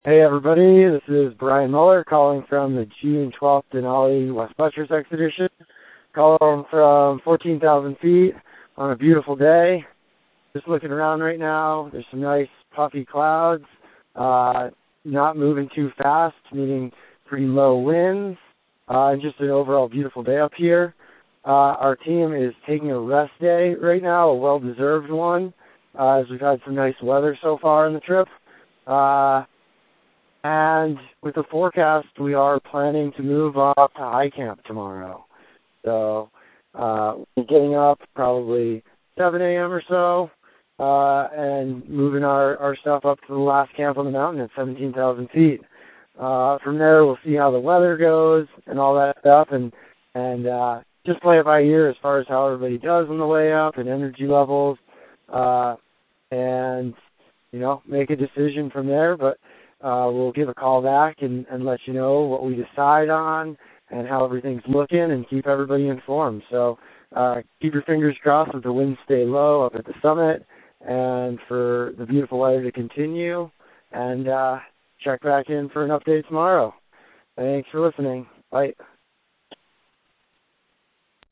Hey everybody, this is Brian Muller calling from the June 12th Denali West Buttress Expedition. Calling from 14,000 feet on a beautiful day. Just looking around right now, there's some nice puffy clouds, not moving too fast, meaning pretty low winds, and just an overall beautiful day up here. Our team is taking a rest day right now, a well-deserved one, as we've had some nice weather so far in the trip. And with the forecast, we are planning to move up to high camp tomorrow. So we're getting up probably 7 a.m. or so and moving our stuff up to the last camp on the mountain at 17,000 feet. From there, we'll see how the weather goes and all that stuff and just play it by ear as far as how everybody does on the way up and energy levels and, make a decision from there. But we'll give a call back and let you know what we decide on and how everything's looking and keep everybody informed. So keep your fingers crossed that the winds stay low up at the summit and for the beautiful weather to continue. And check back in for an update tomorrow. Thanks for listening. Bye.